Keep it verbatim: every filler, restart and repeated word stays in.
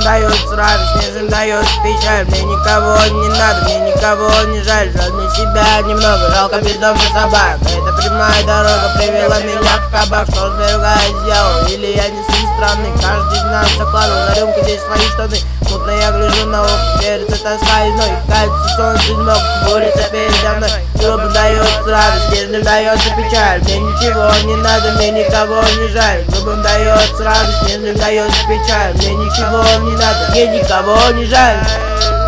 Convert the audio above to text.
дается радость, нежным дается печаль. Мне никого не надо, мне никого не жаль. Жаль себя немного, жалко бездомных собак. Эта прямая дорога привела меня в кабак. Что ж другая сделал, или я не сын страны. Каждый из нас закладывал на рюмку здесь свои штаны. Мутно я гляжу на окна, верится тоска и зной. Катится солнце днём, улица передо мной. Грубым дается радость, нежным дается печаль. Мне ничего не надо, мне никого не жаль. Грубым дается радость, нежным дается печаль. Мне ничего не надо, мне никого не жаль.